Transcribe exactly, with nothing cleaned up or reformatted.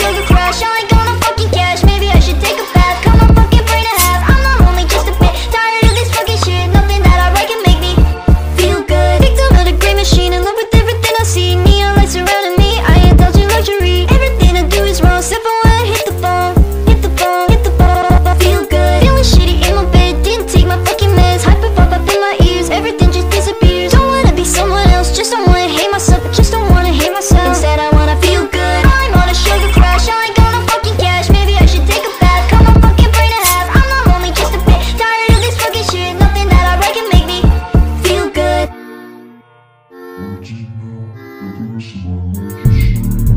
sugar crush. I ain't gonna fucking cash. Maybe I should take a bath. Cut my fucking brain in half. I'm not lonely, just a bit tired of this fucking shit. Nothing that I write can make me feel good. Victim of the great machine, in love with everything I see. Neon lights surrounding me, I indulge in luxury. Everything I do is wrong, except for when I hit the phone. Hit the phone, hit the phone. Feel good, feeling shitty in my bed. Didn't take my fucking meds. Hyper pop up in my ears, everything just disappears. Don't wanna be someone else, just don't wanna hate myself. I just don't wanna hate myself. Instead I wanna feel good. I'm on a sugar crash, I ain't gonna fucking cash. Maybe I should take a bath, cut my fucking brain in half. I'm not lonely, just a bit tired of this fucking shit. Nothing that I write can make me feel good. Original, the voice of our life is